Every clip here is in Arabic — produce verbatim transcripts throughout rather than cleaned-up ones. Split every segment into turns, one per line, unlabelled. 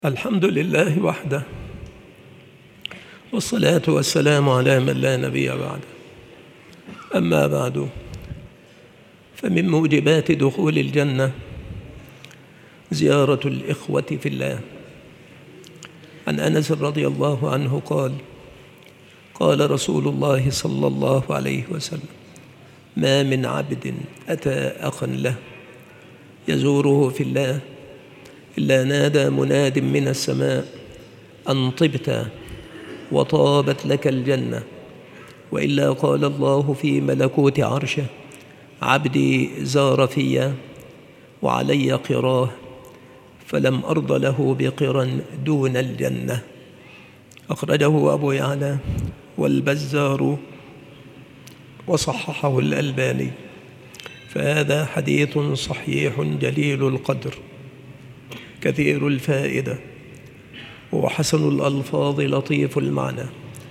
الحمد لله وحده، والصلاة والسلام على من لا نبي بعده. أما بعد، فمن موجبات دخول الجنة زيارة الإخوة في الله. عن أنس رضي الله عنه قال: قال رسول الله صلى الله عليه وسلم: ما من عبد أتى أخا له يزوره في الله إلا نادى مناد من السماء أن طبت وطابت لك الجنة، وإلا قال الله في ملكوت عرشه: عبدي زار في وعلي قراه فلم أرض له بقرا دون الجنة. أخرجه أبو يعلى والبزار وصححه الألباني. فهذا حديث صحيح جليل القدر كثير الفائدة، وحسن الألفاظ لطيف المعنى،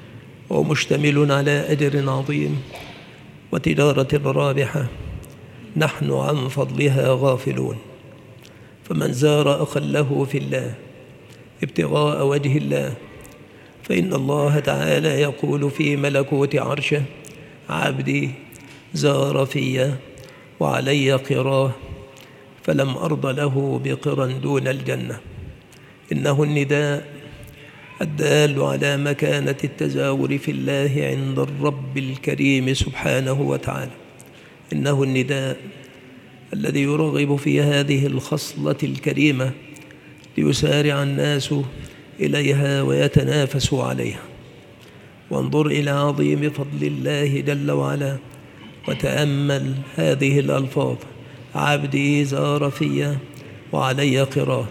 ومشتمل على أجر عظيم وتجارة رابحة نحن عن فضلها غافلون. فمن زار أخا له في الله ابتغاء وجه الله فإن الله تعالى يقول في ملكوت عرشه: عبدي زار في وعلي قراه فلم أرض له بقرا دون الجنة. إنه النداء الدال على مكانة التزاور في الله عند الرب الكريم سبحانه وتعالى. إنه النداء الذي يرغب في هذه الخصلة الكريمة ليسارع الناس إليها ويتنافسوا عليها. وانظر إلى عظيم فضل الله جل وعلا وتأمل هذه الألفاظ: عبدي زار في وعلي قراه.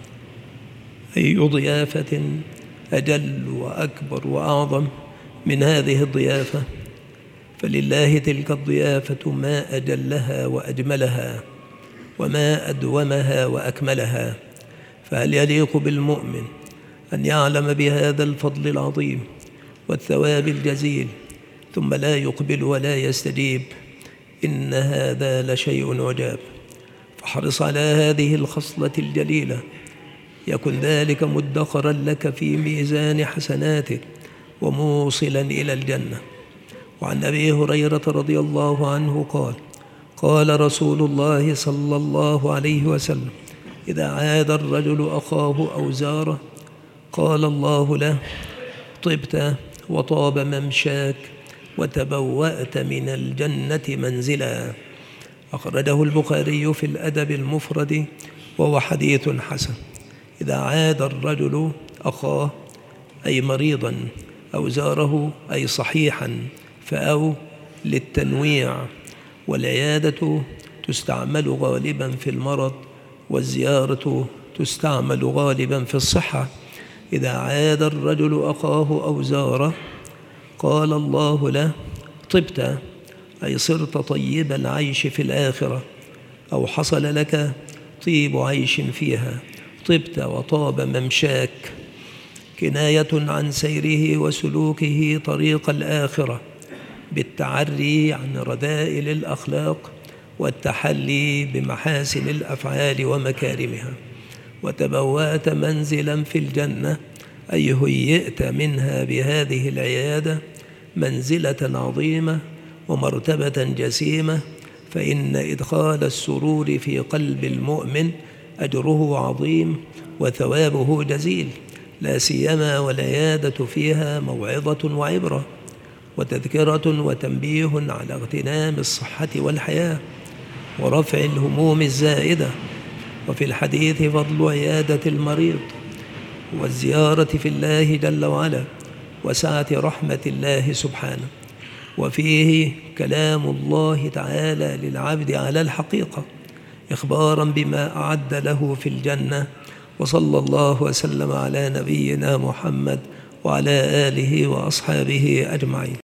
أي ضيافة أجل وأكبر وأعظم من هذه الضيافة؟ فلله تلك الضيافة ما أجلها وأجملها وما أدومها وأكملها. فهل يليق بالمؤمن أن يعلم بهذا الفضل العظيم والثواب الجزيل ثم لا يقبل ولا يستجيب؟ إن هذا لشيء عجاب. فاحرص على هذه الخصلة الجليلة، يكن ذلك مدخرا لك في ميزان حسناتك وموصلا إلى الجنة. وعن أبي هريرة رضي الله عنه قال: قال رسول الله صلى الله عليه وسلم: إذا عاد الرجل أخاه أو زاره قال الله له: طبت وطاب ممشاك وتبوأت من الجنة منزلا. أخرجه البخاري في الأدب المفرد وهو حديث حسن. إذا عاد الرجل أخاه أي مريضا، أو زاره أي صحيحا، فأو للتنويع، والعيادة تستعمل غالبا في المرض، والزيارة تستعمل غالبا في الصحة. إذا عاد الرجل أخاه أو زاره قال الله له: طبت أي صرت طيب العيش في الآخرة، أو حصل لك طيب عيش فيها. طبت وطاب ممشاك كناية عن سيره وسلوكه طريق الآخرة بالتعري عن رذائل الأخلاق والتحلي بمحاسن الأفعال ومكارمها. وتبوأت منزلا في الجنة أي هيئت منها بهذه العيادة منزلة عظيمة ومرتبة جسيمة. فإن إدخال السرور في قلب المؤمن أجره عظيم وثوابه جزيل، لا سيما والعيادة فيها موعظة وعبرة وتذكرة وتنبيه على اغتنام الصحة والحياة ورفع الهموم الزائدة. وفي الحديث فضل عيادة المريض والزيارة في الله جل وعلا وسعة رحمة الله سبحانه. وفيه كلام الله تعالى للعبد على الحقيقة إخبارا بما أعد له في الجنة. وصلى الله وسلم على نبينا محمد وعلى آله وأصحابه أجمعين.